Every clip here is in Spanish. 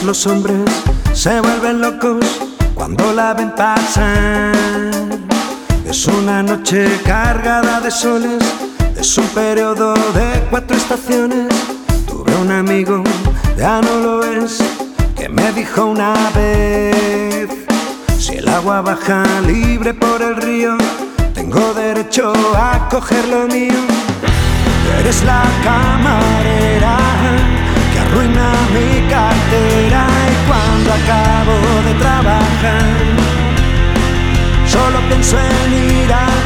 los hombres se vuelven locos cuando la ven pasar. Es una noche cargada de soles, es un periodo de 4 estaciones. Tuve un amigo, ya no lo es, que me dijo una vez: si el agua baja libre por el río, tengo derecho a coger lo mío. Eres la camarera que arruina mi cartera, y cuando acabo de trabajar solo pienso en ir al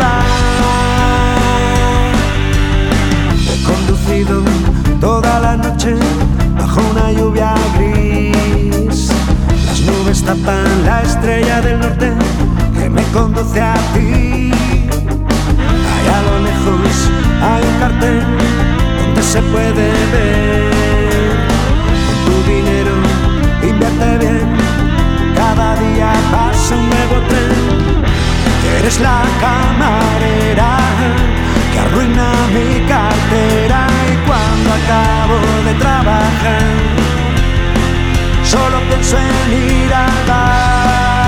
bar. He conducido toda la noche bajo una lluvia gris. Las nubes tapan la estrella del norte que me conduce a ti. Allá a lo lejos hay un cartel donde se puede ver: con tu dinero invierte bien, cada día pasa un nuevo tren. Eres la camarera que arruina mi cartera, y cuando acabo de trabajar solo pienso en ir al bar.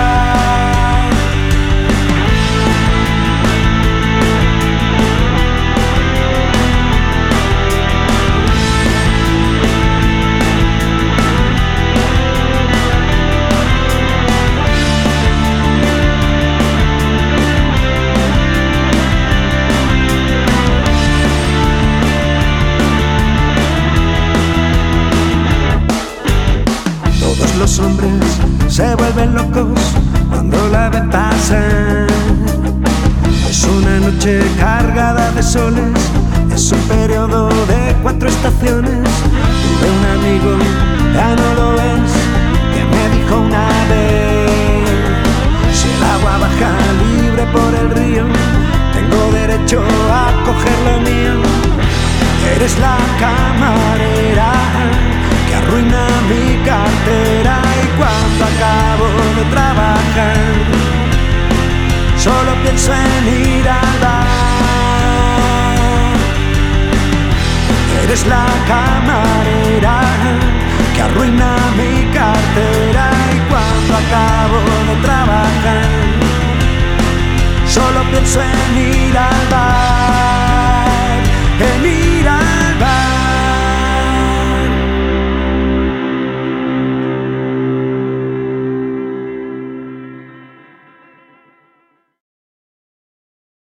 Los hombres se vuelven locos cuando la ven pasar. Es una noche cargada de soles, es un periodo de 4 estaciones. Tuve un amigo, ya no lo ves, que me dijo una vez: si el agua baja libre por el río, tengo derecho a coger lo mío. Eres la camarera que arruina mi cartera, y cuando acabo de trabajar solo pienso en ir al bar. Eres la camarera que arruina mi cartera, y cuando acabo de trabajar solo pienso en ir al bar.